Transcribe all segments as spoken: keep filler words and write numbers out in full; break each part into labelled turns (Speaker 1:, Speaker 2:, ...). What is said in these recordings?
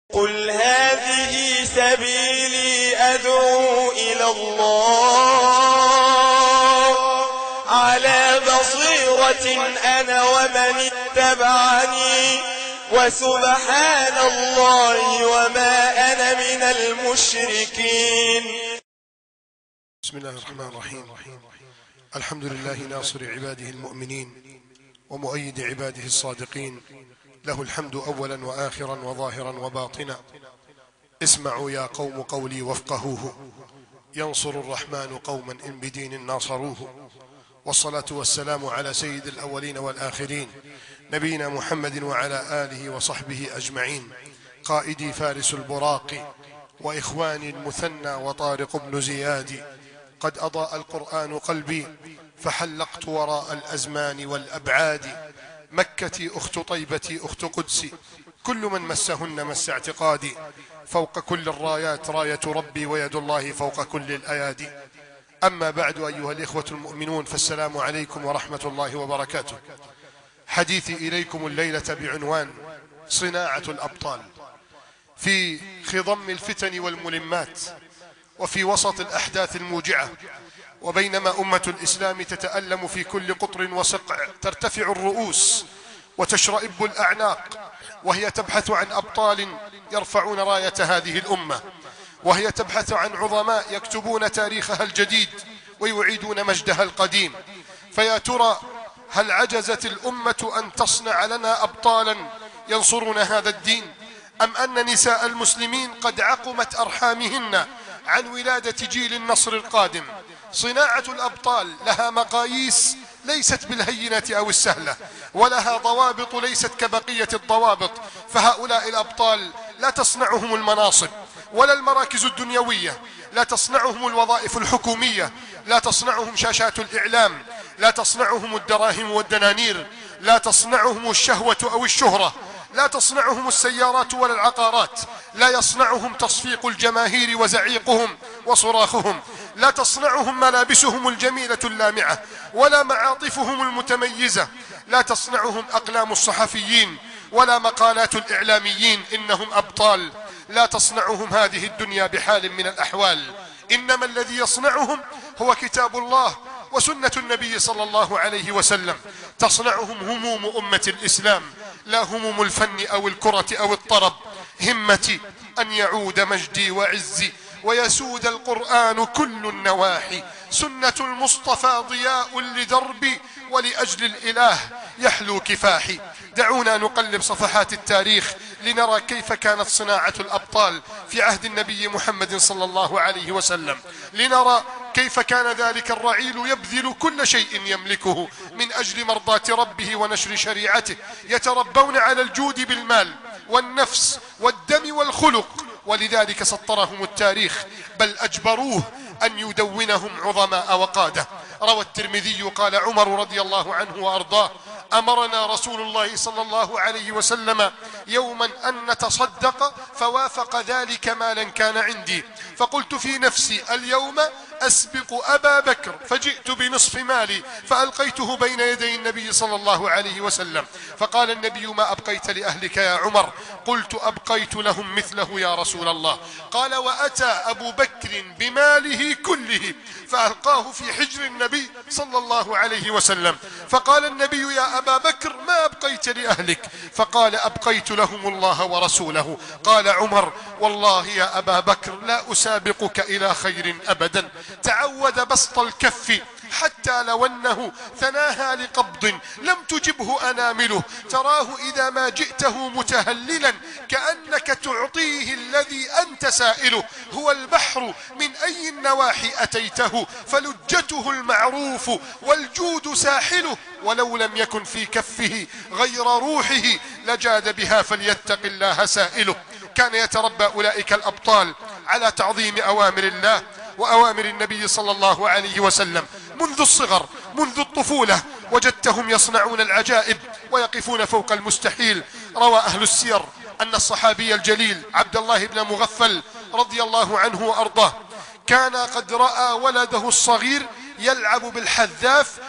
Speaker 1: قل هذه سبيلي أدعو إلى الله على بصيرة أنا ومن اتبعني وسبحان الله وما أنا من المشركين.
Speaker 2: بسم الله الرحمن الرحيم. الحمد لله ناصر عباده المؤمنين ومؤيد عباده الصادقين، له الحمد أولا وآخرا وظاهرا وباطنا. اسمعوا يا قوم قولي وافقهوه، ينصر الرحمن قوما إن بدين ناصروه. والصلاة والسلام على سيد الأولين والآخرين نبينا محمد وعلى آله وصحبه أجمعين، قائدي فارس البراق وإخواني المثنى وطارق بن زياد. قد أضاء القرآن قلبي فحلقت وراء الأزمان والأبعاد. مكتي أخت طيبتي أخت قدسي، كل من مسهن مس اعتقادي. فوق كل الرايات راية ربي ويد الله فوق كل الأيادي. أما بعد أيها الإخوة المؤمنون، فالسلام عليكم ورحمة الله وبركاته. حديثي إليكم الليلة بعنوان صناعة الأبطال. في خضم الفتن والملمات وفي وسط الأحداث الموجعة، وبينما أمة الإسلام تتألم في كل قطر وسقع، ترتفع الرؤوس وتشرئب الأعناق، وهي تبحث عن أبطال يرفعون راية هذه الأمة، وهي تبحث عن عظماء يكتبون تاريخها الجديد ويعيدون مجدها القديم. فيا ترى هل عجزت الأمة أن تصنع لنا أبطالا ينصرون هذا الدين، أم أن نساء المسلمين قد عقمت أرحامهن عن ولادة جيل النصر القادم؟ صناعة الأبطال لها مقاييس ليست بالهينة أو السهلة، ولها ضوابط ليست كبقية الضوابط. فهؤلاء الأبطال لا تصنعهم المناصب ولا المراكز الدنيوية، لا تصنعهم الوظائف الحكومية، لا تصنعهم شاشات الإعلام، لا تصنعهم الدراهم والدنانير، لا تصنعهم الشهوة أو الشهرة، لا تصنعهم السيارات ولا العقارات، لا يصنعهم تصفيق الجماهير وزعيقهم وصراخهم، لا تصنعهم ملابسهم الجميلة اللامعة ولا معاطفهم المتميزة، لا تصنعهم أقلام الصحفيين ولا مقالات الإعلاميين. إنهم أبطال لا تصنعهم هذه الدنيا بحال من الأحوال، إنما الذي يصنعهم هو كتاب الله وسنة النبي صلى الله عليه وسلم. تصنعهم هموم أمة الإسلام، لا هموم الفن أو الكرة أو الطرب. همتي أن يعود مجدي وعزي ويسود القرآن كل النواحي. سنة المصطفى ضياء لدربي ولأجل الإله يحلو كفاحي. دعونا نقلب صفحات التاريخ لنرى كيف كانت صناعة الأبطال في عهد النبي محمد صلى الله عليه وسلم، لنرى كيف كان ذلك الرعيل يبذل كل شيء يملكه من أجل مرضاة ربه ونشر شريعته. يتربون على الجود بالمال والنفس والدم والخلق، ولذلك سطرهم التاريخ، بل أجبروه أن يدونهم عظماء وقادة. روى الترمذي قال عمر رضي الله عنه وأرضاه: أمرنا رسول الله صلى الله عليه وسلم يوما أن نتصدق، فوافق ذلك مالا كان عندي، فقلت في نفسي اليوم أسبق أبا بكر، فجئت بنصف مالي فألقيته بين يدي النبي صلى الله عليه وسلم، فقال النبي: ما أبقيت لأهلك يا عمر؟ قلت: أبقيت لهم مثله يا رسول الله. قال: وأتى أبو بكر بماله كله فألقاه في حجر النبي صلى الله عليه وسلم، فقال النبي: يا أبا بكر ما أبقيت لأهلك؟ فقال: أبقيت لهم الله ورسوله. قال عمر: والله يا أبا بكر لا أسابقك إلى خير أبدا. تعود بسط الكف حتى لو أنه ثناها لقبض لم تجبه أنامله، تراه إذا ما جئته متهللا كأنك تعطيه الذي أنت سائله. هو البحر من أي النواحي أتيته، فلجته المعروف والجود ساحله، ولو لم يكن في كفه غير روحه لجاد بها، فليتق الله سائله. كان يتربى أولئك الأبطال على تعظيم أوامر الله وأوامر النبي صلى الله عليه وسلم منذ الصغر، منذ الطفولة وجدتهم يصنعون العجائب ويقفون فوق المستحيل. روى أهل السير أن الصحابي الجليل عبد الله بن مغفل رضي الله عنه وأرضاه كان قد رأى ولده الصغير يلعب بالحذاف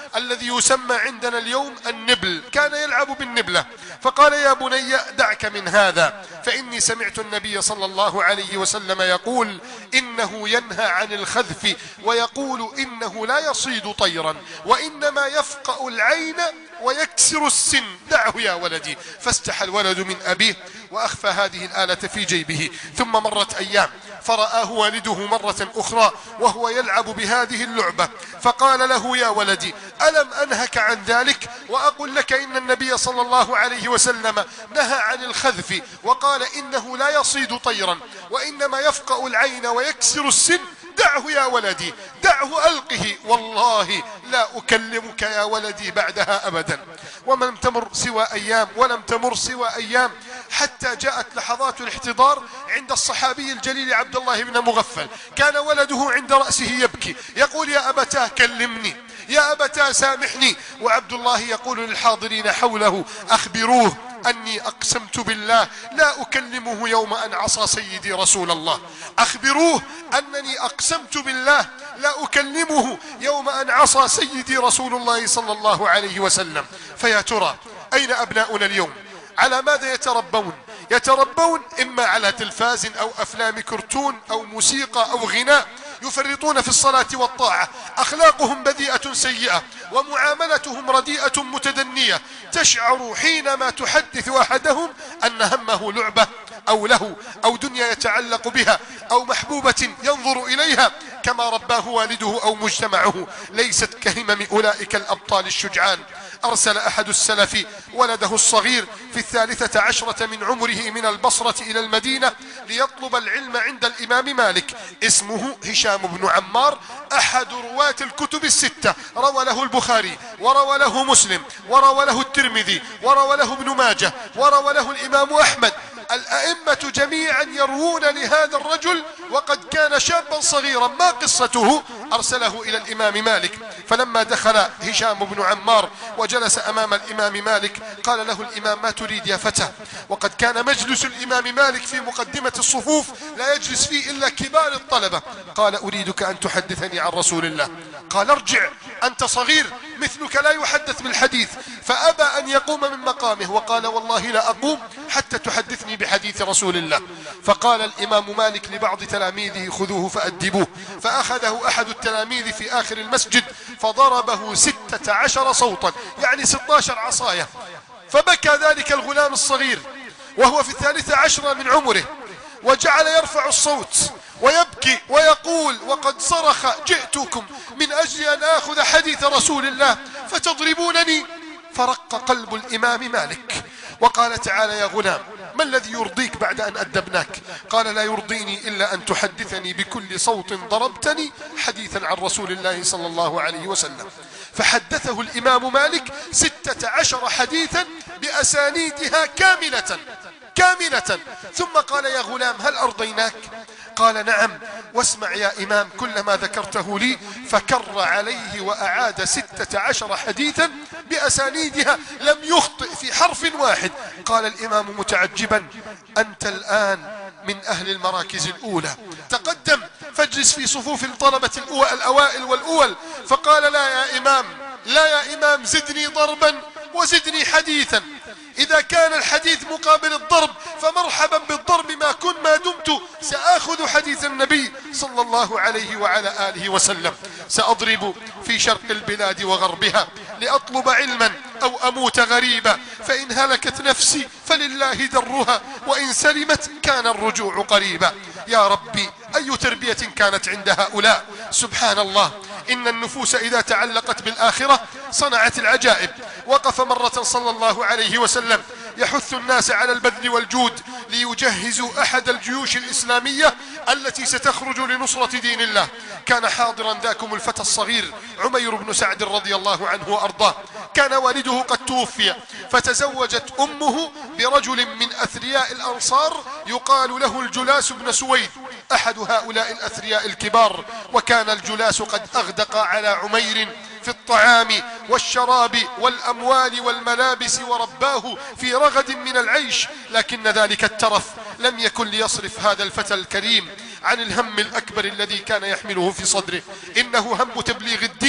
Speaker 2: الذي يسمى عندنا اليوم النبل، كان يلعب بالنبلة، فقال يا بني دعك من هذا، فإني سمعت النبي صلى الله عليه وسلم يقول إنه ينهى عن الخذف، ويقول إنه لا يصيد طيرا وإنما يفقأ العين ويكسر السن، دعه يا ولدي. فاستحى الولد من أبيه وأخفى هذه الآلة في جيبه. ثم مرت أيام فرآه والده مرة أخرى وهو يلعب بهذه اللعبة، فقال له يا ولدي ألم أنهك عن ذلك وأقول لك إن النبي صلى الله عليه وسلم نهى عن الخذف وقال إنه لا يصيد طيرا وإنما يفقأ العين ويكسر السن، دعه يا ولدي، دعه ألقه، والله لا أكلمك يا ولدي بعدها أبدا. ومن تمر سوى أيام ولم تمر سوى أيام حتى جاءت لحظات الاحتضار عند الصحابي الجليل عبد الله بن مغفل، كان ولده عند رأسه يبكي يقول يا أبتاه كلمني، يا أبتاه سامحني، وعبد الله يقول للحاضرين حوله أخبروه أني أقسمت بالله لا أكلمه يوم أن عصى سيدي رسول الله، أخبروه أنني أقسمت بالله لا أكلمه يوم أن عصى سيدي رسول الله صلى الله عليه وسلم. فيا ترى أين أبناؤنا اليوم؟ على ماذا يتربون؟ يتربون إما على تلفاز أو أفلام كرتون أو موسيقى أو غناء، يفرطون في الصلاة والطاعة، أخلاقهم بذيئة سيئة ومعاملتهم رديئة متدنية، تشعر حينما تحدث أحدهم أن همه لعبة أو له أو دنيا يتعلق بها أو محبوبة ينظر إليها كما رباه والده أو مجتمعه، ليست كهمم أولئك الأبطال الشجعان. أرسل أحد السلف ولده الصغير في الثالثة عشرة من عمره من البصرة إلى المدينة ليطلب العلم عند الإمام مالك، اسمه هشام بن عمار، أحد رواة الكتب الستة، روى له البخاري وروى له مسلم وروى له الترمذي وروى له ابن ماجه وروى له الإمام أحمد، الأئمة جميعا يروون لهذا الرجل وقد كان شابا صغيرا. ما قصته؟ أرسله إلى الإمام مالك، فلما دخل هشام بن عمار وجلس أمام الإمام مالك قال له الإمام ما تريد يا فتى؟ وقد كان مجلس الإمام مالك في مقدمة الصفوف لا يجلس فيه إلا كبار الطلبة. قال أريدك أن تحدثني عن رسول الله. قال ارجع أنت صغير مثلك لا يحدث بالحديث، فأبى أن يقوم من مقامه وقال والله لا أقوم حتى تحدثني بحديث رسول الله. فقال الإمام مالك لبعض تلاميذه خذوه فأدبوه، فأخذه أحد التلاميذ في آخر المسجد فضربه ستة عشر صوتا، يعني ستة عشر عصاية، فبكى ذلك الغلام الصغير وهو في الثالثة عشرة من عمره، وجعل يرفع الصوت ويبكي ويقول وقد صرخ جئتكم من أجل أن آخذ حديث رسول الله فتضربونني. فرق قلب الإمام مالك وقال تعالى يا غلام ما الذي يرضيك بعد أن أدبناك؟ قال لا يرضيني إلا أن تحدثني بكل صوت ضربتني حديثا عن رسول الله صلى الله عليه وسلم. فحدثه الإمام مالك ستة عشر حديثا بأسانيدها كاملة كاملة، ثم قال يا غلام هل أرضيناك؟ قال نعم، واسمع يا إمام كل ما ذكرته لي، فكر عليه وأعاد ستة عشر حديثا بأسانيدها لم يخطئ في حرف واحد. قال الإمام متعجبا أنت الآن من أهل المراكز الأولى، تقدم فاجلس في صفوف الطلبة الأوائل والأول. فقال لا يا إمام، لا يا إمام زدني ضربا وزدني حديثا، إذا كان الحديث مقابل الضرب فمرحبا بالضرب ما كن ما دمت سآخذ حديث النبي صلى الله عليه وعلى آله وسلم. سأضرب في شرق البلاد وغربها لأطلب علما أو أموت غريبا، فإن هلكت نفسي فلله درها وإن سلمت كان الرجوع قريبا. يا ربي أي تربية كانت عند هؤلاء! سبحان الله، إن النفوس إذا تعلقت بالآخرة صنعت العجائب. وقف مرة صلى الله عليه وسلم يحث الناس على البذل والجود ليجهزوا أحد الجيوش الإسلامية التي ستخرج لنصرة دين الله. كان حاضرا ذاكم الفتى الصغير عمير بن سعد رضي الله عنه وأرضاه، كان والده قد توفي، فتزوجت أمه برجل من أثرياء الأنصار يقال له الجلاس بن سويد، أحد هؤلاء الأثرياء الكبار. وكان الجلاس قد أغدق على عمير في الطعام والشراب والأموال والملابس ورباه في رغد من العيش، لكن ذلك الترف لم يكن ليصرف هذا الفتى الكريم عن الهم الأكبر الذي كان يحمله في صدره. إنه هم تبليغ الدين،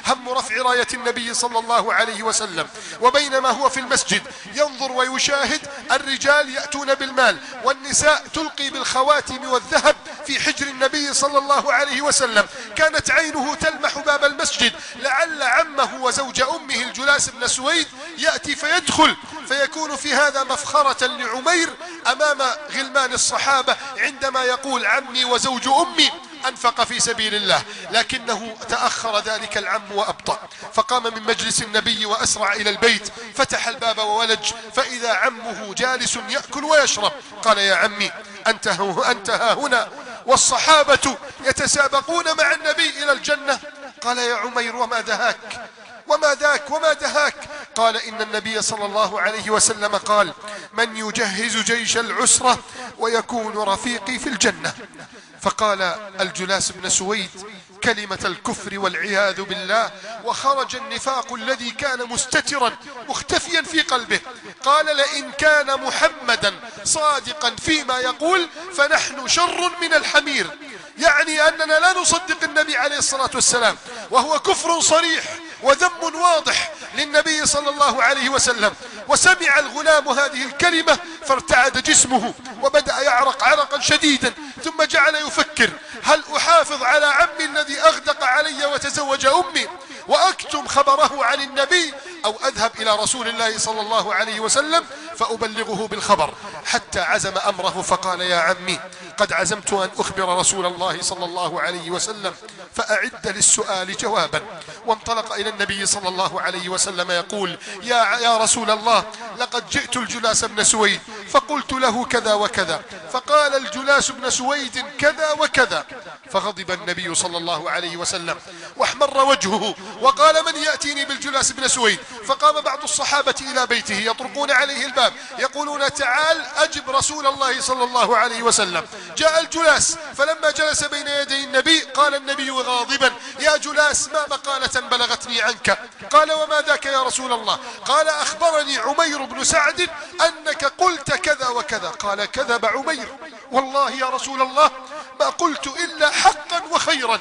Speaker 2: هم رفع راية النبي صلى الله عليه وسلم. وبينما هو في المسجد ينظر ويشاهد الرجال يأتون بالمال والنساء تلقي بالخواتم والذهب في حجر النبي صلى الله عليه وسلم، كانت عينه تلمح باب المسجد لعل عمه وزوج أمه الجلاس بن سويد يأتي فيدخل، فيكون في هذا مفخرة لعمير أمام غلمان الصحابة عندما يقول عمي وزوج أمي أنفق في سبيل الله. لكنه تأخر ذلك العم وأبطأ، فقام من مجلس النبي وأسرع إلى البيت، فتح الباب وولج فإذا عمه جالس يأكل ويشرب. قال يا عمي أنت ها هنا والصحابة يتسابقون مع النبي إلى الجنة؟ قال يا عمير وما دهاك وما ذاك وما دهاك؟ قال إن النبي صلى الله عليه وسلم قال من يجهز جيش العسرة ويكون رفيقي في الجنة. فقال الجلاس بن سويد كلمة الكفر والعياذ بالله، وخرج النفاق الذي كان مستترا مختفيا في قلبه. قال لئن كان محمدا صادقا فيما يقول فنحن شر من الحمير، يعني أننا لا نصدق النبي عليه الصلاة والسلام، وهو كفر صريح وذم واضح للنبي صلى الله عليه وسلم. وسمع الغلام هذه الكلمة فارتعد جسمه وبدأ يعرق عرقا شديدا، ثم جعل يفكر هل أحافظ على عمي الذي أغدق علي وتزوج أمي وأكتم خبره عن النبي، أو أذهب إلى رسول الله صلى الله عليه وسلم فأبلغه بالخبر. حتى عزم أمره فقال يا عمي قد عزمت أن أخبر رسول الله صلى الله عليه وسلم فأعد للسؤال جوابا. وانطلق إلى النبي صلى الله عليه وسلم يقول يا, يا رسول الله لقد جئت الجلاس بن سويد فقلت له كذا وكذا، فقال الجلاس بن سويد كذا وكذا. فغضب النبي صلى الله عليه وسلم واحمر وجهه وقال من يأتيني بالجلاس بن سويد؟ فقام بعض الصحابة إلى بيته يطرقون عليه الباب يقولون تعال أجب رسول الله صلى الله عليه وسلم. جاء الجلاس فلما جلس بين يدي النبي قال النبي غاضبا يا جلاس ما مقالة بلغتني عنك؟ قال وما ذاك يا رسول الله؟ قال أخبرني عمير بن سعد أنك قلت كذا وكذا. قال كذب عمير والله يا رسول الله ما قلت إلا حقا وخيرا.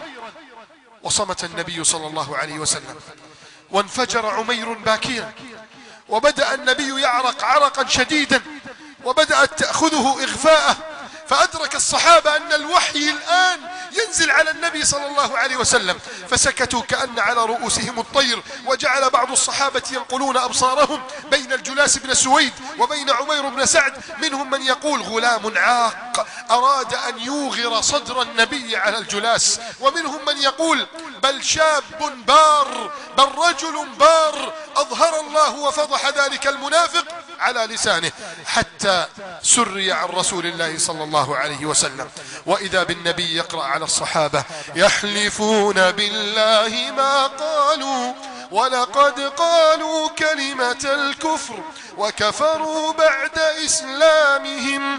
Speaker 2: وصمت النبي صلى الله عليه وسلم، وانفجر عمير باكيا، وبدأ النبي يعرق عرقا شديدا، وبدأت تأخذه إغفاءه، فأدرك الصحابة أن الوحي الآن ينزل على النبي صلى الله عليه وسلم، فسكتوا كأن على رؤوسهم الطير. وجعل بعض الصحابة ينقلون أبصارهم بين الجلاس بن سويد وبين عمير بن سعد، منهم من يقول غلام عاق أراد أن يوغر صدر النبي على الجلاس، ومنهم من يقول بل شاب بار بل رجل بار أظهر الله وفضح ذلك المنافق على لسانه، حتى سري عن رسول الله صلى الله عليه وسلم. وإذا بالنبي يقرأ على الصحابة يحلفون بالله ما قالوا ولقد قالوا كلمة الكفر وكفروا بعد إسلامهم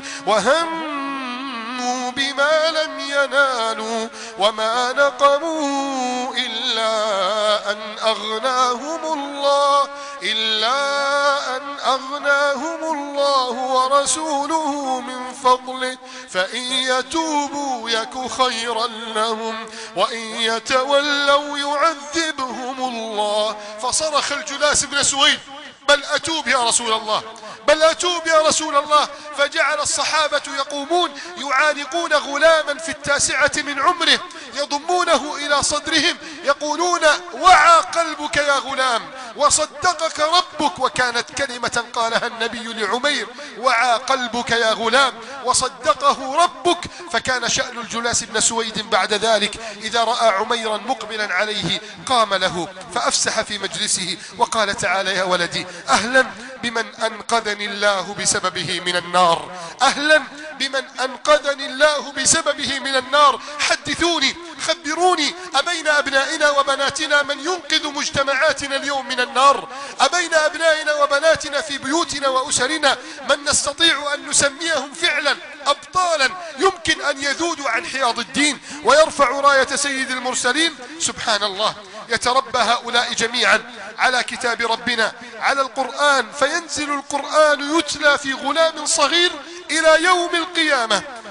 Speaker 2: وهموا بما لم ينالوا وما نقموا إلا أن أغناهم الله إلا أن أغناهم الله ورسوله من فضله فإن يتوبوا يك خيرا لهم وإن يتولوا يعذبهم الله. فصرخ الجلاس بن سويد بل أتوب يا رسول الله بل أتوب يا رسول الله. فجعل الصحابة يقومون يعانقون غلاما في التاسعة من عمره يضمونه إلى صدرهم يقولون وعى قلبك يا غلام وصدقك ربك. وكانت كلمة قالها النبي لعمير وعى قلبك يا غلام وصدقه ربك. فكان شأن الجلاس بن سويد بعد ذلك إذا رأى عميرا مقبلا عليه قام له فأفسح في مجلسه وقال تعالى يا ولدي أهلا بمن أنقذني الله بسببه من النار، أهلا بمن أنقذني الله بسببه من النار. حدثوني خبروني أبين أبنائنا وبناتنا من ينقذ مجتمعاتنا اليوم من النار؟ أبين أبنائنا وبناتنا في بيوتنا وأسرنا من نستطيع أن نسميهم فعلا أبطالا يمكن أن يذودوا عن حياض الدين ويرفع راية سيد المرسلين؟ سبحان الله. يتربى هؤلاء جميعا على كتاب ربنا على القرآن، فينزل القرآن يتلى في غلام صغير إلى يوم القيامة.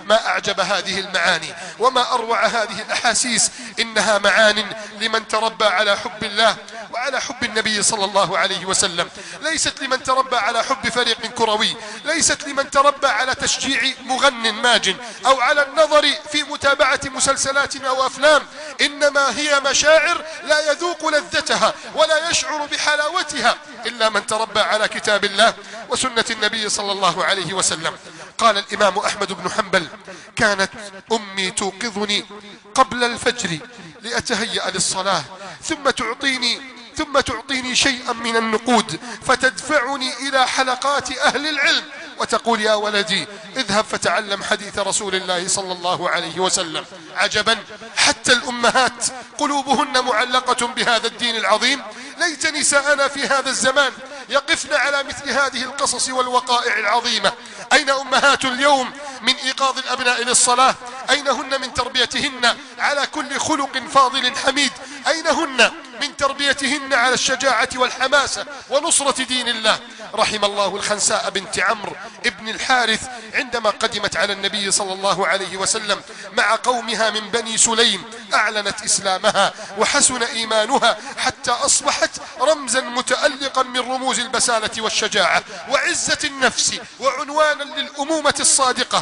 Speaker 2: ما أعجب هذه المعاني وما أروع هذه الأحاسيس. إنها معان لمن تربى على حب الله وعلى حب النبي صلى الله عليه وسلم، ليست لمن تربى على حب فريق كروي، ليست لمن تربى على تشجيع مغن ماج أو على النظر في متابعة مسلسلات أو أفلام، إنما هي مشاعر لا يذوق لذتها ولا يشعر بحلاوتها إلا من تربى على كتاب الله وسنة النبي صلى الله عليه وسلم. قال الإمام أحمد بن حنبل: كانت أمي توقظني قبل الفجر لأتهيأ للصلاة، ثم تعطيني ثم تعطيني شيئا من النقود فتدفعني إلى حلقات أهل العلم وتقول: يا ولدي اذهب فتعلم حديث رسول الله صلى الله عليه وسلم. عجبا، حتى الأمهات قلوبهن معلقة بهذا الدين العظيم. ليت نساءنا في هذا الزمان يقفن على مثل هذه القصص والوقائع العظيمة. أين أمهات اليوم من إيقاظ الأبناء للصلاة؟ أين هن من تربيتهن على كل خلق فاضل حميد؟ أين هن من تربيتهن على الشجاعة والحماسة ونصرة دين الله؟ رحم الله الخنساء بنت عمرو ابن الحارث عندما قدمت على النبي صلى الله عليه وسلم مع قومها من بني سليم، أعلنت إسلامها وحسن إيمانها حتى أصبحت رمزا متألقا من رموز البسالة والشجاعة وعزة النفس وعنوانا للأمومة الصادقة.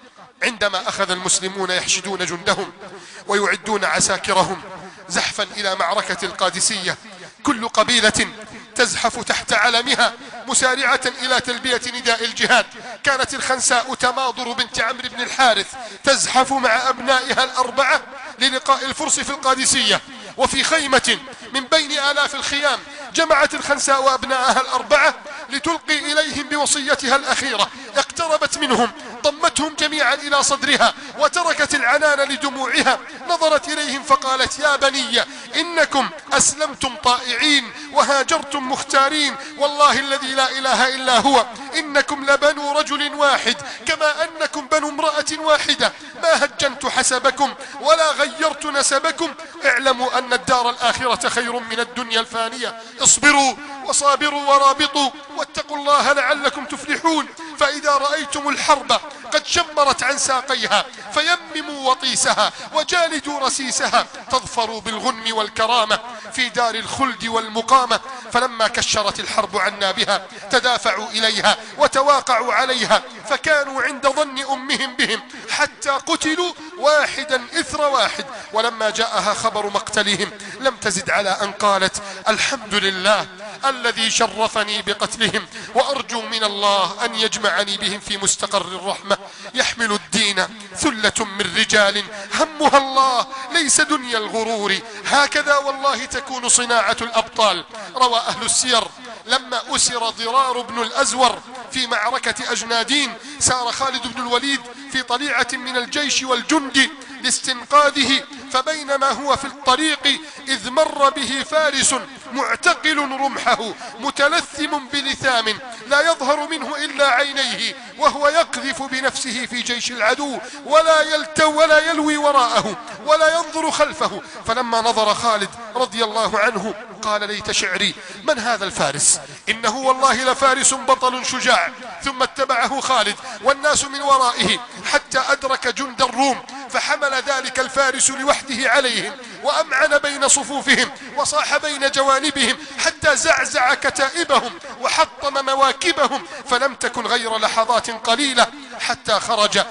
Speaker 2: عندما أخذ المسلمون يحشدون جندهم ويعدون عساكرهم زحفا إلى معركة القادسية، كل قبيلة تزحف تحت علمها مسارعة إلى تلبية نداء الجهاد، كانت الخنساء تماضر بنت عمرو بن الحارث تزحف مع أبنائها الأربعة للقاء الفرس في القادسية. وفي خيمة من بين آلاف الخيام جمعت الخنساء أبنائها الأربعة لتلقي إليهم بوصيتها الأخيرة. اقتربت منهم، ضمتهم جميعا إلى صدرها وتركت العنان لدموعها، نظرت إليهم فقالت: يا بني، إنكم أسلمتم طائعين وهاجرتم مختارين، والله الذي لا إله إلا هو إنكم لبنو رجل واحد كما أنكم بنو امرأة واحدة، ما هجنت حسبكم ولا غيرت نسبكم، اعلموا أن الدار الآخرة خير من الدنيا الفانية، اصبروا وصابروا ورابطوا واتقوا الله لعلكم تفلحون، فإذا رأيتم الحرب قد شمرت عن ساقيها فيمموا وطيسها وجالدوا رسيسها، تظفروا بالغنم والكرامة في دار الخلد والمقامة. فلما كشرت الحرب عنا بها تدافعوا إليها وتواقعوا عليها، فكانوا عند ظن أمهم بهم حتى قتلوا واحدا إثر واحد. ولما جاءها خبر مقتلهم لم تزد على أن قالت: الحمد لله الذي شرفني بقتلهم، وأرجو من الله أن يجمعني بهم في مستقر الرحمة. يحمل الدين ثلة من رجال همها الله ليس دنيا الغرور، هكذا والله تكون صناعة الأبطال. روى أهل السير: لما أسر ضرار بن الأزور في معركة أجنادين، سار خالد بن الوليد في طليعة من الجيش والجند لاستنقاذه، فبينما هو في الطريق إذ مر به فارس معتقل رمحه متلثم بلثام لا يظهر منه إلا عينيه، وهو يقذف بنفسه في جيش العدو ولا يلتو ولا يلوي وراءه ولا ينظر خلفه. فلما نظر خالد رضي الله عنه قال: ليت شعري من هذا الفارس، إنه والله لفارس بطل شجاع. ثم اتبعه خالد والناس من ورائه حتى أدرك جند الروم، فحمل ذلك الفارس لوحده عليهم وأمعن بين صفوفهم وصاح بين جوانبهم حتى زعزع كتائبهم وحطم مواكبهم، فلم تكن غير لحظات قليلة حتى خرج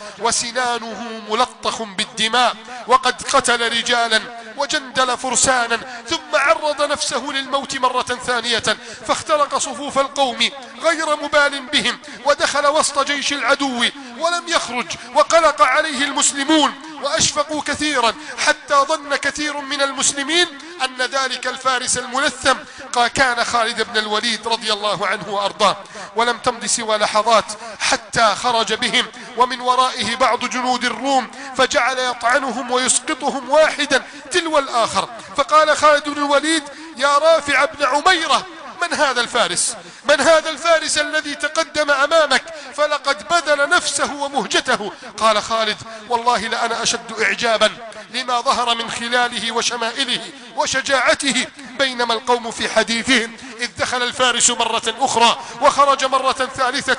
Speaker 2: وسنانه ملطخ بالدماء وقد قتل رجالا وجندل فرسانا، ثم عرض نفسه للموت مرة ثانية فاخترق صفوف القوم غير مبال بهم ودخل وسط جيش العدو ولم يخرج، وقلق عليه المسلمون وأشفقوا كثيرا حتى ظن كثير من المسلمين أن ذلك الفارس الملثم كان خالد بن الوليد رضي الله عنه وأرضاه. ولم تمض سوى لحظات حتى خرج بهم ومن ورائه بعض جنود الروم، فجعل يطعنهم ويسقطهم واحدا تلو الآخر. فقال خالد بن الوليد: يا رافع بن عميرة، من هذا الفارس؟ من هذا الفارس الذي تقدم أمامك فلقد بذل نفسه ومهجته؟ قال خالد: والله لأنا أشد إعجابا لما ظهر من خلاله وشمائله وشجاعته، بينما القوم في حديثهم إذ دخل الفارس مرة أخرى وخرج مرة ثالثة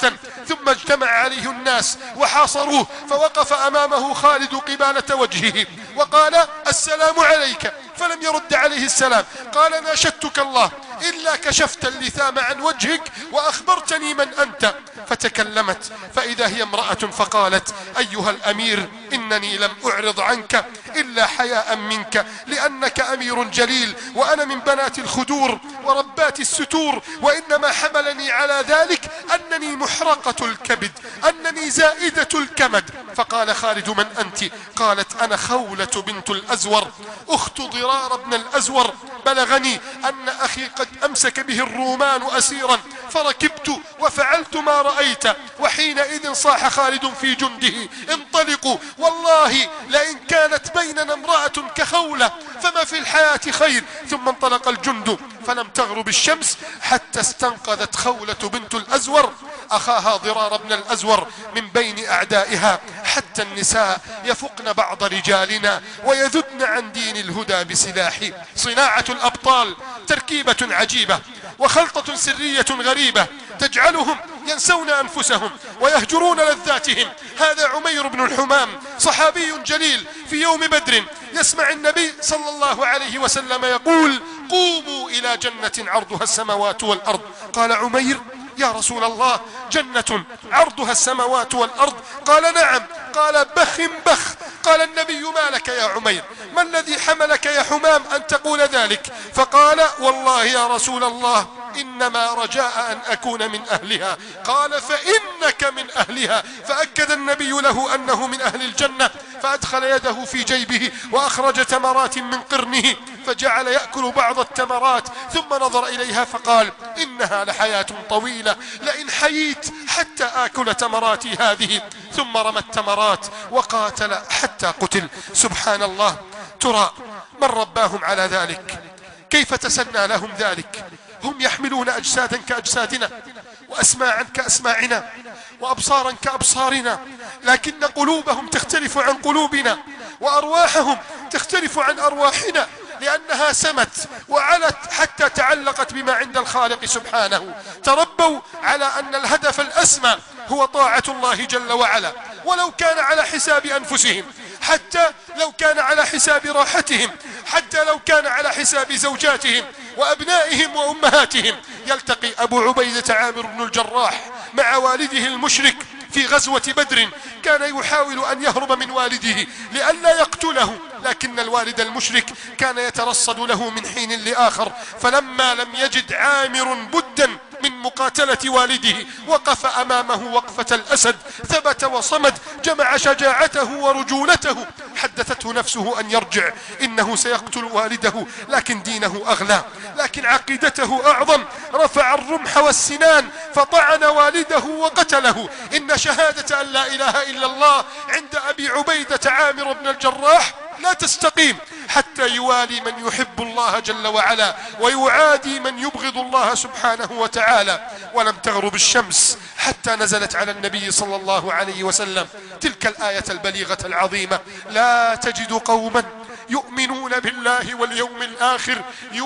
Speaker 2: ثم اجتمع عليه الناس وحاصروه، فوقف أمامه خالد قبالة وجهه وقال: السلام عليك، فلم يرد عليه السلام. قال: ناشدتك الله إلا كشفت اللثام عن وجهك وأخبرتني من أنت. فتكلمت فإذا هي امرأة فقالت: أيها الأمير، إنني لم أعرض عنك إلا حياء منك، لأنك أمير جليل وأنا من بنات الخدور وربات الستور، وإنما حملني على ذلك أنني محرقة الكبد، أنني زائدة الكمد. فقال خالد: من أنت؟ قالت: أنا خولة بنت الأزور أخت ضرار بن الأزور، بلغني أن أخي قد أمسك به الرومان أسيرا فركبت وفعلت ما رأيت. وحينئذ صاح خالد في جنده: انطلقوا، والله لئن كانت بيننا امرأة كخولة فما في الحياة خير. ثم انطلق الجند فلم تغرب الشمس حتى استنقذت خولة بنت الأزور أخاها ضرار بن الأزور من بين أعدائها، حتى النساء يفقن بعض رجالنا ويذدن عن دين الهدى بسلاح. صناعة الأبطال تركيبة عجيبة وخلطة سرية غريبة تجعلهم ينسون أنفسهم ويهجرون لذاتهم. هذا عمير بن الحمام صحابي جليل في يوم بدر يسمع النبي صلى الله عليه وسلم يقول: قوموا إلى جنة عرضها السماوات والأرض. قال عمير: يا رسول الله، جنة عرضها السماوات والأرض؟ قال: نعم. قال: بخ بخ. قال النبي: ما لك يا عمير؟ ما الذي حملك يا حمام أن تقول ذلك؟ فقال: والله يا رسول الله، إنما رجاء أن أكون من أهلها. قال: فإنك من أهلها. فأكد النبي له أنه من أهل الجنة، فأدخل يده في جيبه وأخرج تمرات من قرنه فجعل يأكل بعض التمرات، ثم نظر إليها فقال: إنها لحياة طويلة، لئن حييت حتى آكل تمراتي هذه. ثم رمى التمرات وقاتل حتى قتل. سبحان الله، ترى من رباهم على ذلك؟ كيف تسنى لهم ذلك؟ هم يحملون أجسادا كأجسادنا وأسماعا كأسماعنا وأبصارا كأبصارنا، لكن قلوبهم تختلف عن قلوبنا وأرواحهم تختلف عن أرواحنا، لأنها سمت وعلت حتى تعلقت بما عند الخالق سبحانه. تربوا على أن الهدف الأسمى هو طاعة الله جل وعلا، ولو كان على حساب أنفسهم، حتى لو كان على حساب راحتهم، حتى لو كان على حساب زوجاتهم وأبنائهم وأمهاتهم. يلتقي أبو عبيدة عامر بن الجراح مع والده المشرك في غزوة بدر، كان يحاول أن يهرب من والده لئلا يقتله، لكن الوالد المشرك كان يترصد له من حين لآخر. فلما لم يجد عامر بدا من مقاتلة والده وقف أمامه وقفة الأسد، ثبت وصمد، جمع شجاعته ورجولته. حدثته نفسه أن يرجع، إنه سيقتل والده، لكن دينه أغلى، لكن عقيدته أعظم. رفع الرمح والسنان فطعن والده وقتله. إن شهادة أن لا إله إلا الله عند أبي عبيدة عامر بن الجراح لا تستقيم حتى يوالي من يحب الله جل وعلا ويعادي من يبغض الله سبحانه وتعالى. ولم تغرب الشمس حتى نزلت على النبي صلى الله عليه وسلم تلك الآية البليغة العظيمة: لا تجد قوما يؤمنون بالله واليوم الآخر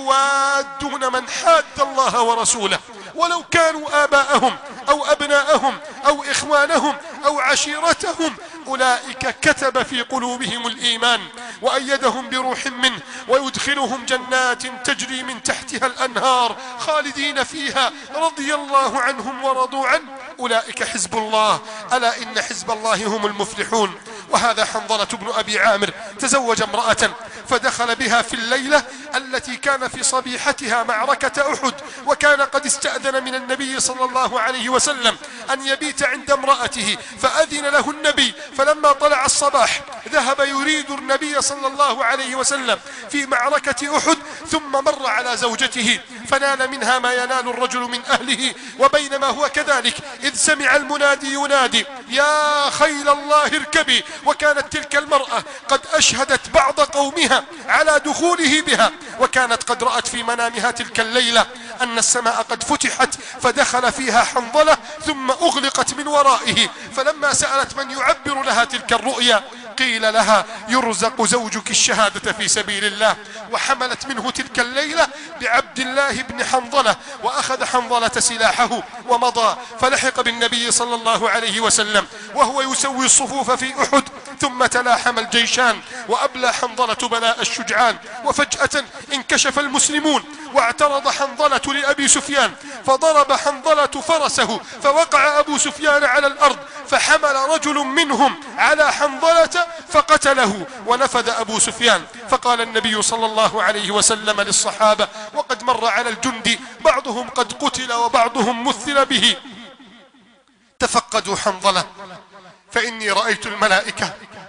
Speaker 2: يوادون من حاد الله ورسوله ولو كانوا آباءهم أو أبناءهم أو إخوانهم أو عشيرتهم، أولئك كتب في قلوبهم الإيمان وأيدهم بروح منه ويدخلهم جنات تجري من تحتها الأنهار خالدين فيها رضي الله عنهم ورضوا عنه، أولئك حزب الله، ألا إن حزب الله هم المفلحون. وهذا حنظلة بن أبي عامر تزوج امرأة فدخل بها في الليلة التي كان في صبيحتها معركة أحد، وكان قد استأذن من النبي صلى الله عليه وسلم أن يبيت عند امرأته، فأذن له النبي. فلما طلع الصباح ذهب يريد النبي صلى الله عليه وسلم في معركة أحد، ثم مر على زوجته فنال منها ما ينال الرجل من أهله. وبينما هو كذلك إذ سمع المنادي ينادي: يا خيل الله اركبي. وكانت تلك المرأة قد أشهدت بعض قومها على دخوله بها، وكانت قد رأت في منامها تلك الليلة أن السماء قد فتحت فدخل فيها حنظلة ثم أغلقت من ورائه. فلما سألت من يعبر لها تلك الرؤيا قيل لها يرزق زوجك الشهادة في سبيل الله، وحملت منه تلك الليلة بعبد الله بن حنظلة، وأخذ حنظلة سلاحه ومضى، فلحق بالنبي صلى الله عليه وسلم وهو يسوي الصفوف في أحد، ثم تلاحم الجيشان وأبلى حنظلة بلاء الشجعان، وفجأة انكشف المسلمون واعترض حنظلة لأبي سفيان، فضرب حنظلة فرسه فوقع أبو سفيان على الأرض، فحمل رجل منهم على حنظلة فقتله، ونفذ أبو سفيان. فقال النبي صلى الله عليه وسلم للصحابة وقد مر على الجند بعضهم قد قتل وبعضهم مثل به: تفقدوا حنظلة فإني رأيت الملائكة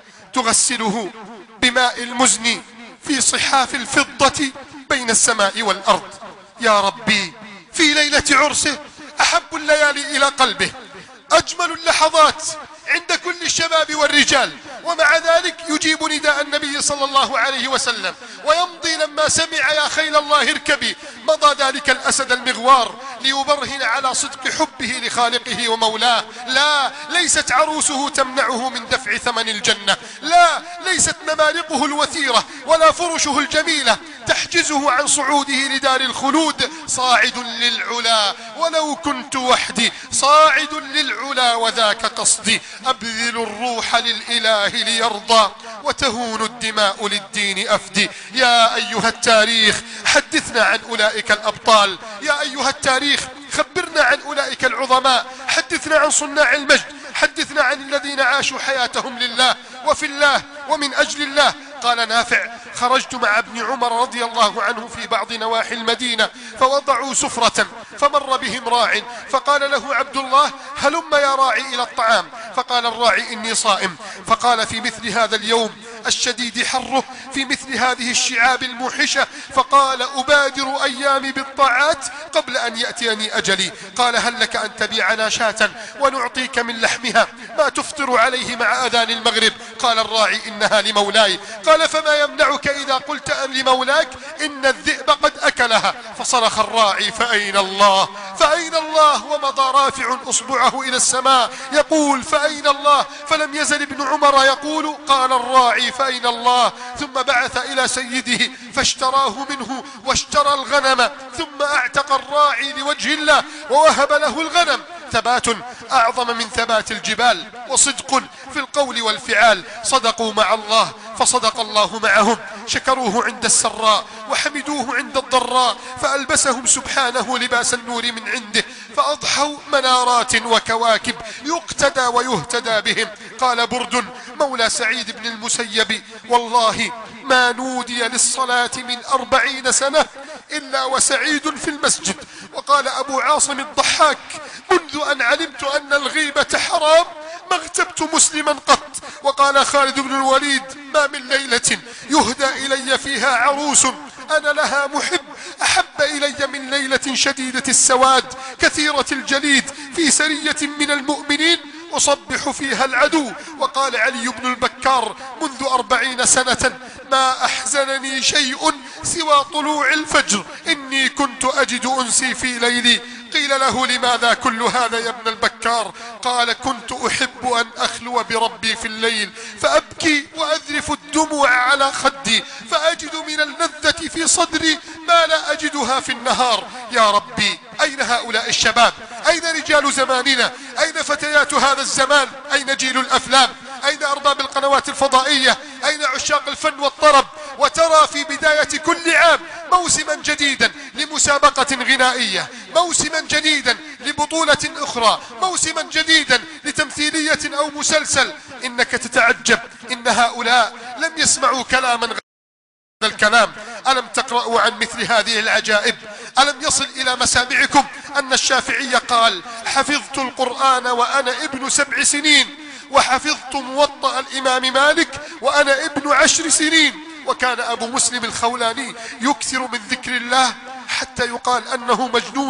Speaker 2: تغسله بماء المزن في صحاف الفضة بين السماء والأرض. يا ربي، في ليلة عرسه أحب الليالي إلى قلبه، أجمل اللحظات عند كل الشباب والرجال، ومع ذلك يجيب نداء النبي صلى الله عليه وسلم ويمضي. لما سمع يا خيل الله اركبي مضى ذلك الأسد المغوار ليبرهن على صدق حبه لخالقه ومولاه. لا، ليست عروسه تمنعه من دفع ثمن الجنة، لا، ليست نمارقه الوثيرة ولا فرشه الجميلة تحجزه عن صعوده لدار الخلود. صاعد للعلا ولو كنت وحدي، صاعد للعلا وذاك قصدي، أبذل الروح للإله ليرضى وتهون الدماء للدين أفدي. يا أيها التاريخ حدثنا عن أولئك الأبطال، يا أيها التاريخ خبرنا عن أولئك العظماء، حدثنا عن صناع المجد، حدثنا عن الذين عاشوا حياتهم لله وفي الله ومن أجل الله. قال نافع: خرجت مع ابن عمر رضي الله عنه في بعض نواحي المدينة، فوضعوا سفرة فمر بهم راع، فقال له عبد الله: هلم يا راعي إلى الطعام. فقال الراعي: إني صائم. فقال: في مثل هذا اليوم الشديد حره، في مثل هذه الشعاب الموحشة، فقال: أبادر أيامي بالطاعات قبل أن يأتيني أجلي. قال: هل لك أن تبيعنا شاة ونعطيك من لحمها ما تفطر عليه مع أذان المغرب؟ قال الراعي: إنها لمولاي. قال: فما يمنعك إذا قلت أن لمولاك إن الذئب قد أكلها. فصرخ الراعي: فأين الله؟ فأين الله؟ ومضى رافع أصبعه إلى السماء يقول: فأين الله؟ فلم يزل ابن عمر يقول: قال الراعي: فأين الله؟ ثم بعث إلى سيده فاشتراه منه واشترى الغنم، ثم اعتق الراعي لوجه الله ووهب له الغنم. ثبات أعظم من ثبات الجبال، وصدق في القول والفعال. صدقوا مع الله فصدق الله معهم، شكروه عند السراء وحمدوه عند الضراء، فألبسهم سبحانه لباس النور من عنده، فأضحوا منارات وكواكب يقتدى ويهتدى بهم. قال برد مولى سعيد بن المسيب: والله ما نودي للصلاة من أربعين سنة إلا وسعيد في المسجد. وقال أبو عاصم الضحاك: منذ أن علمت أن الغيبة حرام ما اغتبت مسلما قط. وقال خالد بن الوليد: ما من ليلة يهدى إلي فيها عروس أنا لها محب أحب إلي من ليلة شديدة السواد كثيرة الجليد في سرية من المؤمنين أصبح فيها العدو. وقال علي بن البكار: منذ أربعين سنة ما أحزنني شيء سوى طلوع الفجر، إني كنت أجد أنسي في ليلي. قيل له: لماذا كل هذا يا ابن البكار؟ قال: كنت أحب أن أخلو بربي في الليل فأبكي وأذرف الدموع على خدي، فأجد من اللذة في صدري ما لا أجدها في النهار. يا ربي، أين هؤلاء الشباب؟ أين رجال زماننا؟ أين فتيات هذا الزمان؟ أين جيل الأفلام؟ أين أرباب القنوات الفضائية؟ أين عشاق الفن والطرب؟ وترى في بداية كل عام موسما جديدا لمسابقة غنائية، موسما جديدا لبطولة أخرى، موسما جديدا لتمثيلية أو مسلسل. إنك تتعجب إن هؤلاء لم يسمعوا كلاما غير الكلام. ألم تقرأوا عن مثل هذه العجائب؟ ألم يصل إلى مسامعكم أن الشافعي قال: حفظت القرآن وأنا ابن سبع سنين، وحفظت موطأ الإمام مالك وأنا ابن عشر سنين. وكان أبو مسلم الخولاني يكثر من ذكر الله حتى يقال أنه مجنون.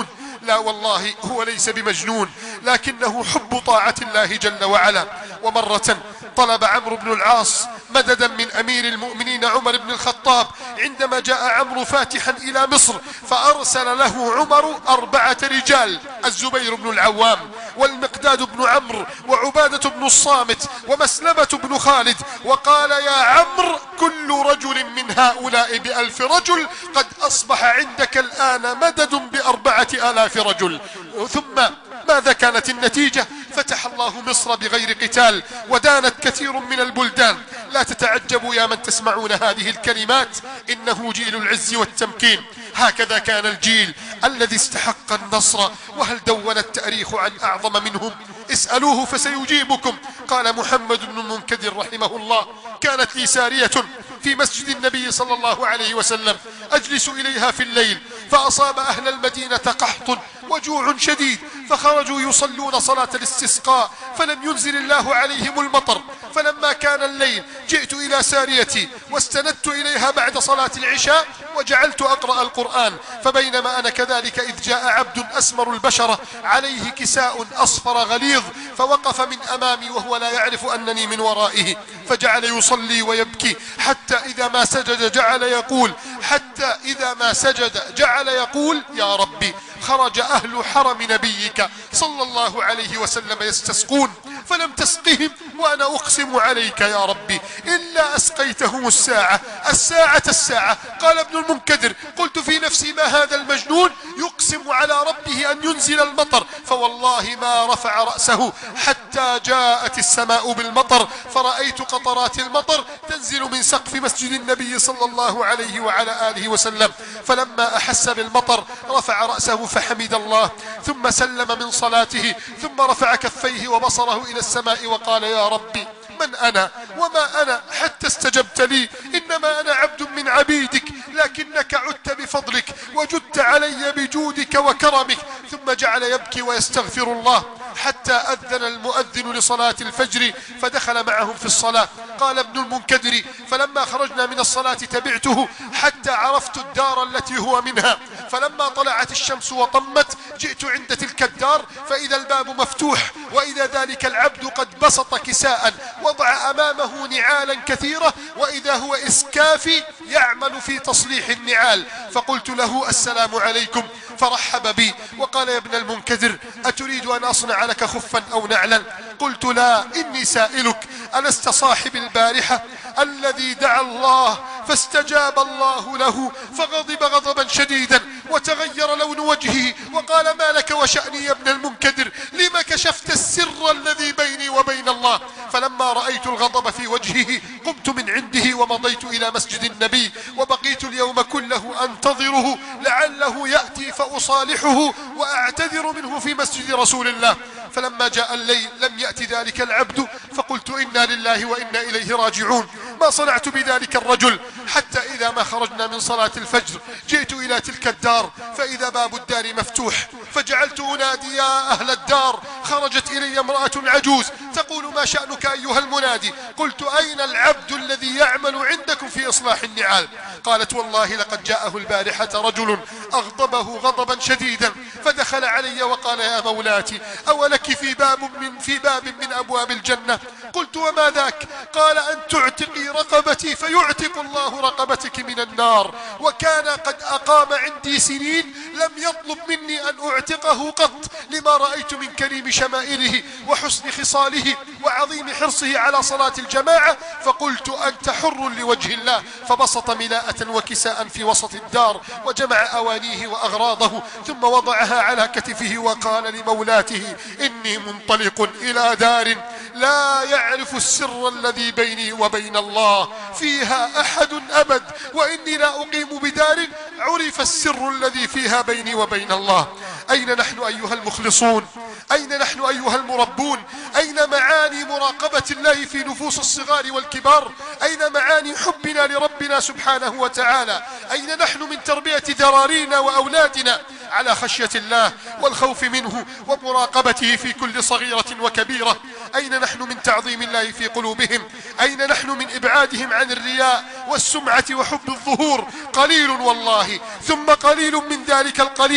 Speaker 2: لا والله هو ليس بمجنون، لكنه حب طاعة الله جل وعلا. ومرة طلب عمرو بن العاص مددا من أمير المؤمنين عمر بن الخطاب عندما جاء عمرو فاتحا إلى مصر، فأرسل له عمر أربعة رجال: الزبير بن العوام، والمقداد بن عمرو، وعبادة بن الصامت، ومسلمة بن خالد، وقال: يا عمرو كل رجل من هؤلاء بألف رجل، قد أصبح عندك الآن مدد بأربعة آلاف رجل. ثم ماذا كانت النتيجة؟ فتح الله مصر بغير قتال، ودانت كثير من البلدان. لا تتعجبوا يا من تسمعون هذه الكلمات، إنه جيل العز والتمكين. هكذا كان الجيل الذي استحق النصر. وهل دون التاريخ عن أعظم منهم؟ اسألوه فسيجيبكم. قال محمد بن المنكدر رحمه الله: كانت لي سارية في مسجد النبي صلى الله عليه وسلم، أجلس إليها في الليل، فأصاب أهل المدينة قحط وجوع شديد، فخرجوا يصلون صلاة الاستسقاء، فلم ينزل الله عليهم المطر. فلما كان الليل جئت إلى ساريتي واستندت إليها بعد صلاة العشاء، وجعلت أقرأ القرآن. فبينما أنا كذلك إذ جاء عبد أسمر البشرة عليه كساء أصفر غليظ، فوقف من أمامي وهو لا يعرف أنني من ورائه، فجعل يصلي ويبكي حتى إذا ما سجد جعل يقول حتى إذا ما سجد جعل يقول: يا ربي، خرج أهل حرم نبيك صلى الله عليه وسلم يستسقون، فلم تسقهم، وأنا أقسم عليك يا ربي إلا أسقيتهم الساعة الساعة الساعة. قال ابن المنكدر: قلت في نفسي: ما هذا المجنون يقسم على ربه أن ينزل المطر؟ فوالله ما رفع رأسه حتى جاءت السماء بالمطر، فرأيت قطرات المطر تنزل من سقف مسجد النبي صلى الله عليه وعلى آله وسلم. فلما أحس بالمطر رفع رأسه فحمد الله، ثم سلم من صلاته، ثم رفع كفيه وبصره إلى السماء وقال: يا ربي، من أنا وما أنا حتى استجبت لي؟ إنما أنا عبد من عبيدك، لكنك عدت بفضلك وجدت علي بجودك وكرمك. ثم جعل يبكي ويستغفر الله حتى أذن المؤذن لصلاة الفجر، فدخل معهم في الصلاة. قال ابن المنكدر: فلما خرجنا من الصلاة تبعته حتى عرفت الدار التي هو منها، فلما طلعت الشمس وطمت جئت عند تلك الدار، فإذا الباب مفتوح، وإذا ذلك العبد قد بسط كساء وضع أمامه نعالا كثيرة، وإذا هو إسكافي يعمل في تصليح النعال. فقلت له: السلام عليكم، فرحب بي وقال: يا ابن المنكدر، أتريد أن أصنع لك خفا أو نعلا؟ قلت: لا، إني سائلك: ألست صاحب البارحة الذي دعا الله فاستجاب الله له، فغضب غضبا شديدا وتغير لون وجهه وقال: ما لك وشأني يا ابن المنكدر؟ لما كشفت السر الذي بيني وبين الله؟ فلما رأيت الغضب في وجهه قمت من عنده ومضيت إلى مسجد النبي، وبقيت اليوم كله أنتظره لعله يأتي فأصالحه وأعتذر منه في مسجد رسول الله. فلما جاء الليل لم يأتي ذلك العبد، فقلت: إنا لله وإنا إليه راجعون. ما صنعت بذلك الرجل حتى إذا ما خرجنا من صلاة الفجر جئت إلى تلك الدار، فإذا باب الدار مفتوح، فجعلت أنادي: يا أهل الدار. خرجت إلي امرأة عجوز تقول: ما شأنك أيها المنادي؟ قلت: أين العبد الذي يعمل عندكم في إصلاح النعال؟ قالت: والله لقد جاءه البارحة رجل أغضبه غضبا شديدا، فدخل علي وقال: يا مولاتي، أولك في باب من في باب من أبواب الجنة؟ قلت: وما ذاك؟ قال: أن تعتقي رقبتي فيعتق الله رقبتك من النار. وكان قد أقام عندي سنين لم يطلب مني أن أعتقه قط، لما رأيت من كريم شمائله وحسن خصاله وعظيم حرصه على صلاة الجماعة. فقلت: أنت حر لوجه الله. فبسط ملاءة وكساء في وسط الدار وجمع أوانيه وأغراضه، ثم وضعها على كتفه وقال لمولاته: إني منطلق إلى دار لا يعرف السر الذي بيني وبين الله فيها أحد أبد، وإني لا أقيم بدار عرف السر الذي فيها بيني وبين الله. أين نحن أيها المخلصون؟ أين نحن أيها المربون؟ أين معاني مراقبة الله في نفوس الصغار والكبار؟ أين معاني حبنا لربنا سبحانه وتعالى؟ أين نحن من تربية ذرارينا وأولادنا على خشية الله والخوف منه ومراقبته في كل صغيرة وكبيرة؟ أين نحن من تعظيم الله في قلوبهم؟ أين نحن من إبعادهم عن الرياء والسمعة وحب الظهور؟ قليل والله، ثم قليل من ذلك القليل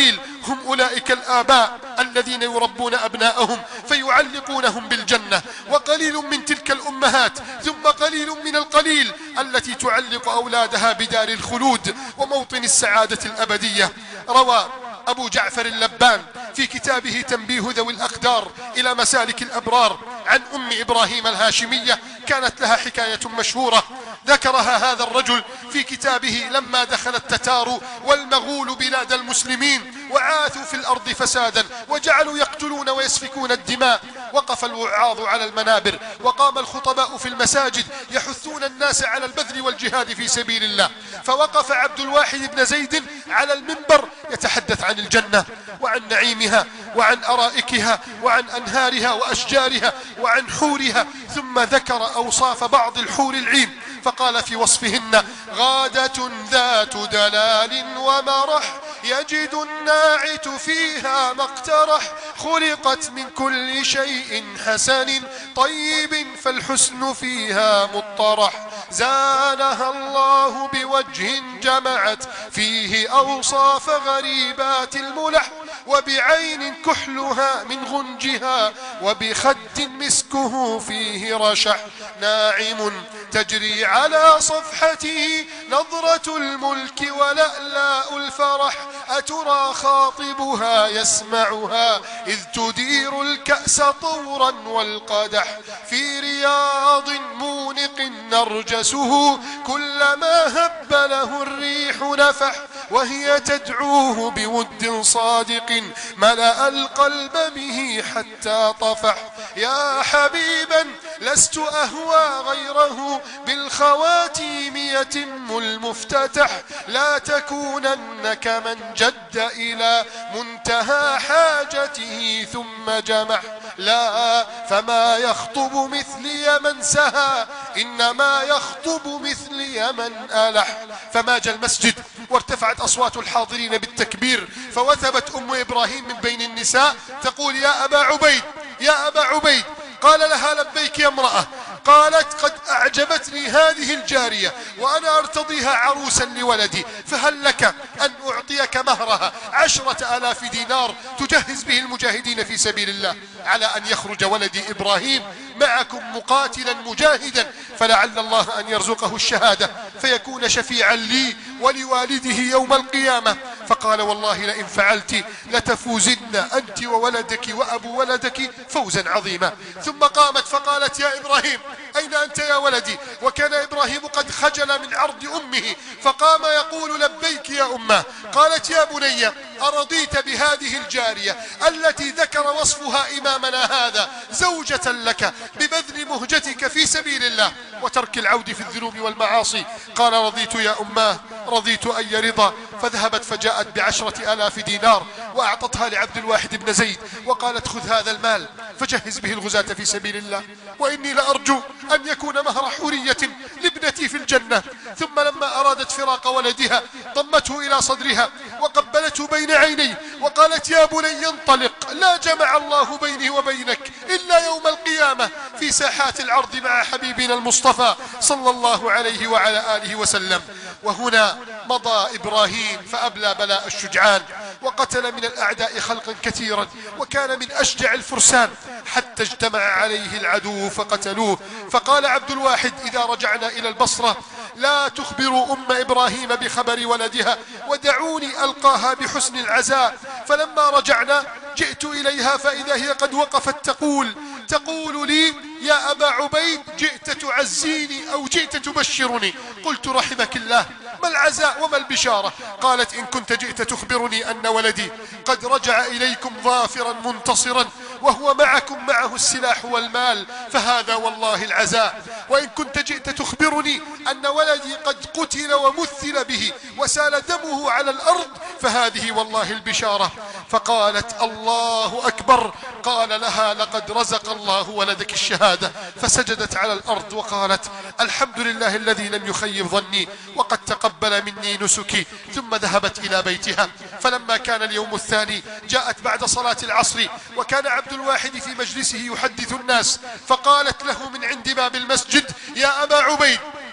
Speaker 2: هم أولئك الآباء الذين يربون أبناءهم فيعلقونهم بالجنة، وقليل من تلك الأمهات ثم قليل من القليل التي تعلق أولادها بدار الخلود وموطن السعادة الأبدية. روى أبو جعفر اللبان في كتابه تنبيه ذوي الأقدار إلى مسالك الأبرار عن أم إبراهيم الهاشمية، كانت لها حكاية مشهورة ذكرها هذا الرجل في كتابه: لما دخل التتار والمغول بلاد المسلمين وعاثوا في الأرض فسادا وجعلوا يقتلون ويسفكون الدماء، وقف الوعاظ على المنابر وقام الخطباء في المساجد يحثون الناس على البذل والجهاد في سبيل الله، فوقف عبد الواحد بن زيد على المنبر يتحدث عن الجنة وعن نعيمها وعن أرائكها وعن أنهارها وأشجارها وعن حورها، ثم ذكر أوصاف بعض الحور العين فقال في وصفهن: غادة ذات دلال ومرح يجد الناعت فيها ما اقترح، خلقت من كل شيء حسن طيب فالحسن فيها مطرح، زانها الله بوجه جمعت فيه أوصاف غريبات الملح، وبعين كحلها من غنجها وبخد مسكه فيه رشح، ناعم تجري على صفحته نظرة الملك ولألاء الفرح، أترى خاطبها يسمعها إذ تدير الكأس طورا والقدح، في رياض مونق نرجسه كلما هب له الريح نفح، وهي تدعوه بود صادق ملأ القلب به حتى طفح، يا حبيبا لست أهوى غيره بالخواتيم يتم المفتتح، لا تكونن كمن جد إلى منتهى حاجته ثم جمح، لا فما يخطب مثلي من سهى إنما يخطب مثلي من ألح. فماج المسجد وارتفعت أصوات الحاضرين بالتكبير، فوثبت أم إبراهيم من بين النساء تقول: يا أبا عبيد يا أبا عبيد. قال لها: لبيك يا امرأة. قالت: قد أعجبتني هذه الجارية وأنا أرتضيها عروسا لولدي، فهل لك أن أعطيك مهرها عشرة آلاف دينار تجهز به المجاهدين في سبيل الله، على أن يخرج ولدي إبراهيم معكم مقاتلا مجاهدا، فلعل الله أن يرزقه الشهادة فيكون شفيعا لي ولوالده يوم القيامة. فقال: والله لئن فعلت لتفوزن أنت وولدك وأبو ولدك فوزا عظيما. ثم قامت فقالت: يا إبراهيم أين أنت يا ولدي؟ وكان إبراهيم قد خجل من عرض أمه، فقام يقول: لبيك يا أمه. قالت: يا بني أرضيت بهذه الجارية التي ذكر وصفها إمامنا هذا زوجة لك ببذل مهجتك في سبيل الله وترك العود في الذنوب والمعاصي؟ قال: رضيت يا أماه، رضيت أي رضا. فذهبت فجاءت بعشرة آلاف دينار وأعطتها لعبد الواحد بن زيد وقالت: خذ هذا المال فجهز به الغزاة في سبيل الله، وإني لأرجو أن يكون مهر حورية لابنتي في الجنة. ثم لما أرادت فراق ولدها ضمته إلى صدرها وقبلته بين عينيه وقالت: يا بني انطلق، لا جمع الله بيني وبينك إلا يوم القيامة في ساحات العرض مع حبيبنا المصطفى صلى الله عليه وعلى آله وسلم. وهنا مضى إبراهيم فأبلى بلاء الشجعان وقتل من الأعداء خلقا كثيرا، وكان من أشجع الفرسان، حتى اجتمع عليه العدو فقتلوه. فقال عبد الواحد: إذا رجعنا إلى البصرة لا تخبروا أم إبراهيم بخبر ولدها ودعوني ألقاها بحسن العزاء. فلما رجعنا جئت إليها فإذا هي قد وقفت تقول تقول لي: يا أبا عبيد جئت تعزيني أو جئت تبشرني؟ قلت: رحمك الله، ما العزاء وما البشارة؟ قالت: إن كنت جئت تخبرني أن ولدي قد رجع إليكم ظافرا منتصرا وهو معكم معه السلاح والمال فهذا والله العزاء، وإن كنت جئت تخبرني أن ولدي قد قتل ومثل به وسال دمه على الأرض فهذه والله البشارة. فقالت: الله أكبر. قال لها: لقد رزق الله ولدك الشهادة. فسجدت على الأرض وقالت: الحمد لله الذي لم يخيب ظني وقد تقبل مني نسكي. ثم ذهبت إلى بيتها. فلما كان اليوم الثاني جاءت بعد صلاة العصر وكان عبد الواحد في مجلسه يحدث الناس، فقالت له من عند باب المسجد: يا أبا عبيد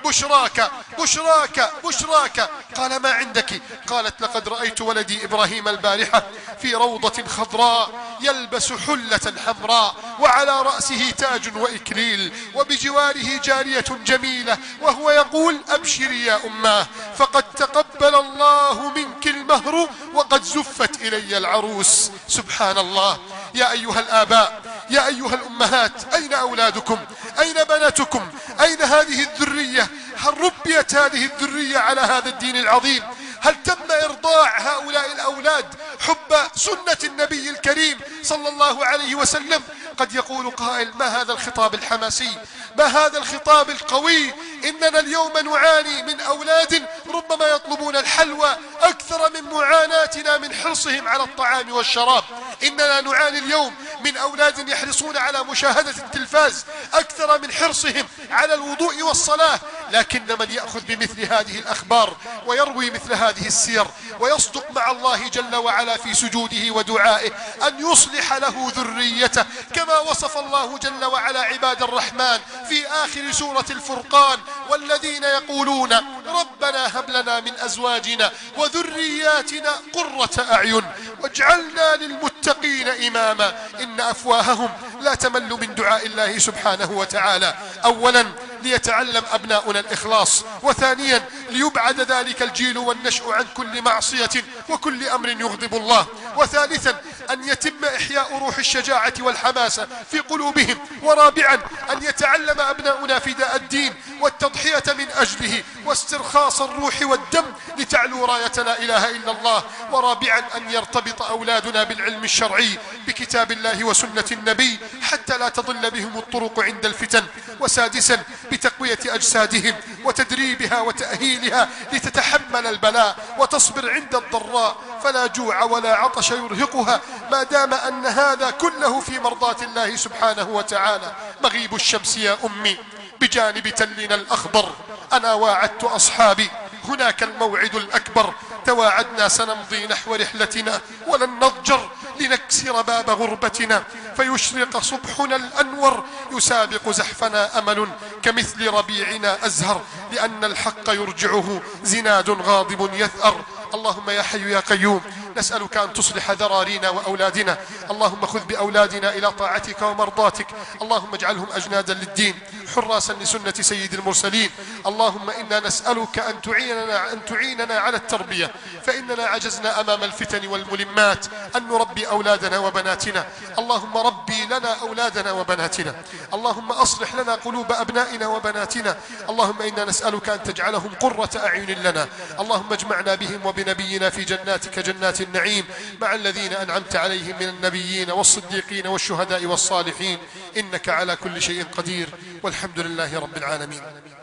Speaker 2: بشراك بشراك بشراك. قال ما عندك؟ قالت لقد رأيت ولدي إبراهيم البارحة في روضة خضراء يلبس حلة حمراء وعلى رأسه تاج وإكليل وبجواره جارية جميلة وهو يقول أبشري يا أماه فقد تقبل الله منك المهر وقد زفت إلي العروس. سبحان الله. يا أيها الآباء يا أيها الأمهات، أين أولادكم؟ أين بناتكم؟ أين هذه الذرية؟ هل ربيت هذه الذرية على هذا الدين العظيم؟ هل تم إرضاع هؤلاء الأولاد حب سنة النبي الكريم صلى الله عليه وسلم؟ قد يقول قائل ما هذا الخطاب الحماسي؟ ما هذا الخطاب القوي؟ إننا اليوم نعاني من أولاد ربما يطلبون الحلوى أكثر من معاناتنا من حرصهم على الطعام والشراب. إننا نعاني اليوم من أولاد يحرصون على مشاهدة التلفاز أكثر من حرصهم على الوضوء والصلاة. لكن من يأخذ بمثل هذه الأخبار ويروي مثل هذه السير ويصدق مع الله جل وعلا في سجوده ودعائه أن يصلح له ذريته كما وصف الله جل وعلا عباد الرحمن في آخر سورة الفرقان: والذين يقولون ربنا هب لنا من أزواجنا وذرياتنا قرة أعين واجعلنا للمتقين إماما إن أفواههم لا تمل من دعاء الله سبحانه وتعالى. أولا ليتعلم أبناؤنا الإخلاص، وثانيا ليبعد ذلك الجيل والنشء عن كل معصية وكل أمر يغضب الله، وثالثا أن يتم إحياء روح الشجاعة والحماسة في قلوبهم، ورابعا أن يتعلم أبناؤنا فداء الدين والتضحية من أجله واسترخاص الروح والدم لتعلو راية لا إله إلا الله، ورابعا أن يرتبط أولادنا بالعلم الشرعي بكتاب الله وسنة النبي حتى لا تضل بهم الطرق عند الفتن، وسادسا بتقوية أجسادهم وتدريبها وتأهيلها لتتحمل البلاء وتصبر عند الضراء فلا جوع ولا عطش يرهقها ما دام أن هذا كله في مرضاة الله سبحانه وتعالى. مغيب الشمس يا أمي بجانب تلنا الأخضر، أنا واعدت أصحابي هناك الموعد الأكبر، تواعدنا سنمضي نحو رحلتنا ولن نضجر لنكسر باب غربتنا فيشرق صبحنا الأنور يسابق زحفنا أمل كمثل ربيعنا أزهر لأن الحق يرجعه زناد غاضب يثأر. اللهم يا حي يا قيوم نسألك أن تصلح ذرارينا وأولادنا، اللهم خذ بأولادنا إلى طاعتك ومرضاتك، اللهم اجعلهم أجنادا للدين حراسا لسنة سيد المرسلين. اللهم إنا نسألك أن تعيننا, أن تعيننا على التربية فإننا عجزنا أمام الفتن والملمات أن نربي أولادنا وبناتنا. اللهم ربي لنا أولادنا وبناتنا، اللهم أصلح لنا قلوب أبنائنا وبناتنا. اللهم إنا نسألك أن تجعلهم قرة أعين لنا، اللهم اجمعنا بهم وبنبينا في جناتك جنات النعيم مع الذين أنعمت عليهم من النبيين والصديقين والشهداء والصالحين، إنك على كل شيء قدير، والحمد لله رب العالمين.